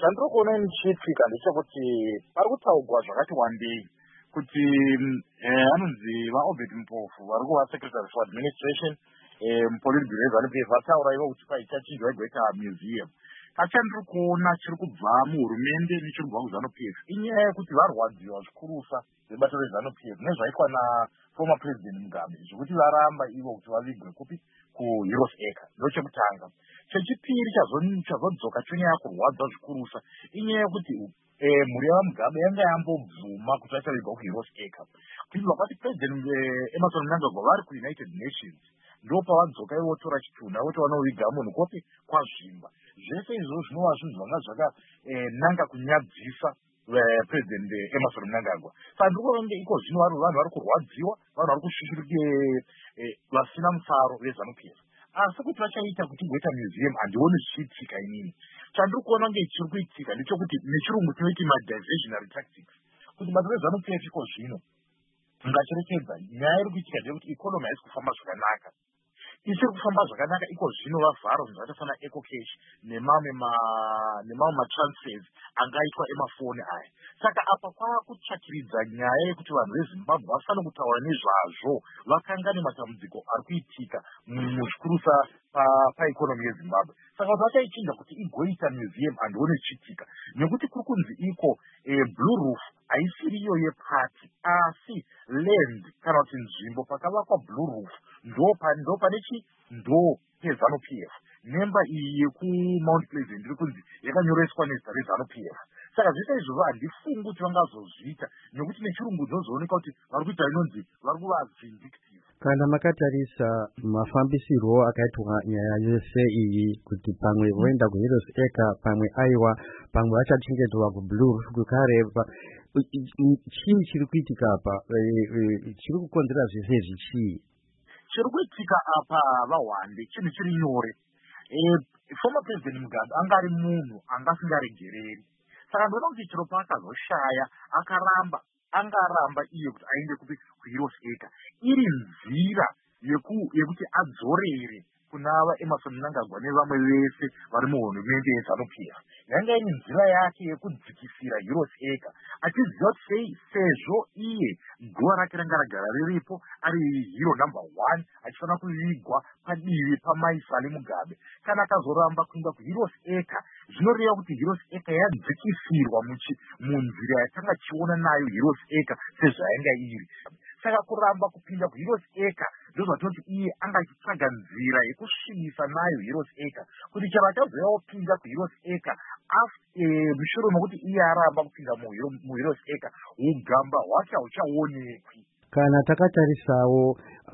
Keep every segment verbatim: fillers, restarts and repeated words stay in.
chandiri kuona nichiitika ndechekuti pari kutaurwa zvakati wandei kuti anonzi vaobert Mpofu vari kuva secretary for administration mupolitburo yeZANU-P F vataura ivo kuti paichachinjwa igoita museum. Kachandiri kuona chiri kubva muhurumende nechiri kubva kuZANU-P F inyaya yekuti varwadziwa zvikurusa vebato reZANU-P F nezvaitwa naformer president Mugabe zvekuti varamba ivo kuti vavigwe kupi kuHeroes Acre. Ndochekutanga. Chechipiri chazodzoka chonyanya kurwadza zvikurusa inyaya yekuti mhuri yaMugabe yanga yambobvuma kuti vachavigwa kuHeroes Acre. Kuibva kwati president Emmerson Mnangagwa vari kuUnited Nations ndopavadzoka ivo votora chitunha voti vanoviga munhu kopi kwazvimba. Zvese izvo zvinova zvinhu zvanga zvakananga kunyadzisa president Emmerson Mnangagwa. Saka ndiri kuona iko zvino vanhu vari kurwadziwa, vanhu vari kushushurike vasina mufaro veZANU-P F. Asi kuti vachaita kuti goita museum handioni zvichiitika inini. Chandiri kuona kunge chiri kuitika ndechekuti nechirungu tinoiti ma-diversionary tactics. Kuti bato reZANU-P F iko zvino ngacherekedza nyaya iri kuitika ndeyekuti ikonomi haisi kufamba zvakanaka. Isiri kufamba zvakanaka iko zvino vavharo zvinhu zvakafanana ecocash nemamwe nemamwe matransfers angaitwa emafoni aya. Saka apa kwava kutsvakiridza nyaya yekuti vanhu veZimbabwe vafanira kutaura nezvazvo vakangane matambudziko ari kuitika muzvikurusa paikonomi yeZimbabwe. Saka kuti vachaichinja kuti igoita museum handioni zvichiitika nekuti kuri kunzi iko Blue Roof haisiri iyo yepati asi land kana kuti nzvimbo pakavakwa Blue Roof ndo pane chi ndo peZANU-P F. Nemba iyi yekuMount Pleasant ndiri kunzi yakanyoreswa nezita reZANU-P F. Saka zvese izvozvo handifungi kuti vangazozviita nekuti nechirungu dzinozooneka kuti vari kuita inonzi vari kuva vindictive. Kana makatarisa mafambisirwo akaitwa nyaya yese iyi kuti pamwe voenda kuHeroes Acre pamwe aiwa pamwe vachachengetwa kuBlue Roof kare chii chiri kuitika apa chiri kukonzera zvese izvi chii? Chiri kuitika apa vahwande chinhu chiri nyore. Former president Mugabe angari munhu angasingaregereri. Saka ndoona kuti chiro paakazoshaya akaramba angaramba iye kuti aende kupi kuHeroes Acre iri nzira yekuti adzorere kunava Emmerson Mnangagwa nevamwe vese vari muhurumende yeZANU-P F. Yanga iri nzira yake yekudzikisira Heroes Acre achiziva kuti sezvo iye guva rake ranga ragara riripo ari hero number one achifanira kuvigwa padivi pamai Sally Mugabe. Kana akazoramba kuenda kuHeroes Acre zvinoreva kuti Heroes Acre yadzikisirwa munzira yatanga chiona nayo Heroes Acre sezvo yanga iri. Saka kuramba kupinda kuHeroes Acre ndozvatinoti iye anga achitsvaga nzira yekusvibisa nayo Heroes Acre kuti chero achazouya opinda kuHeroes Acre mushure mokuti iye aramba kupinda muHeroes Acre ugamba hwacho huchaonekwi. Kana takatarisawo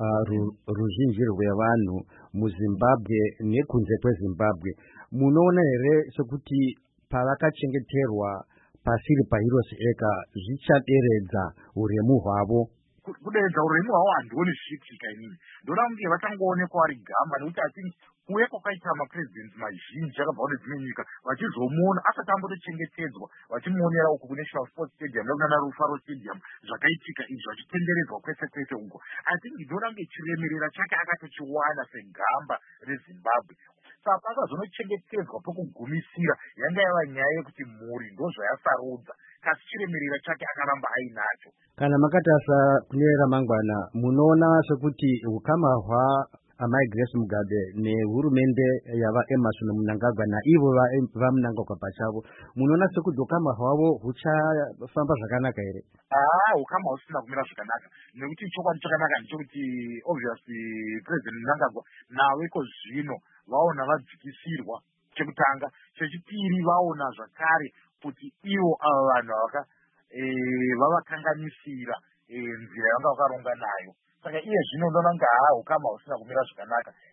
ruzhinji rwevanhu muZimbabwe nekunze kweZimbabwe munoona here sekuti pavakachengeterwa pasiri paHeroes Acre zvichaderedza uremu hwavo? Kuderedza uremu hwavo handioni zvichiitika inini. Ndoda kunge vachangoonekwa vari gamba nekuti atini kuuya kwakaita mapresidents mazhinji akabva kune dzimwe nyika vachizomuona asati ambotochengetedzwa vachimuonera uku kuNational Sports Stadium nekunana Rufaro Stadium zvakaitika izvi zvachitenderedzwa kwese kwese uko. Atingi ndoda kunge chiremerera chake akatochiwana segamba reZimbabwe. Saka pakazonochengetedzwa pokugumisira yanga yava nyaya yekuti mhuri ndozvayasarudza kasi chiremerera chake akaramba ainacho. Kana makatarisa kune ramangwana munoona sekuti ukama hwa amai Grace Mugabe nehurumende yava Emmerson Mnangagwa naivo vaMnangagwa pachavo munoona sekuti ukama hwavo huchafamba zvakanaka here? Ah, ukama husina kumira zvakanaka nekuti chokwadi chakanaka ndechekuti obviously president Mnangagwa navo iko zvino vaona vadzikisirwa chekutanga. Chechipiri vaona zvakare kuti ivo ava vanhu vaka vavakanganisira nzira yanga vakaronga nayo. Saka iye zvino ndoona kunge haa ukama husina kumira zvakanaka.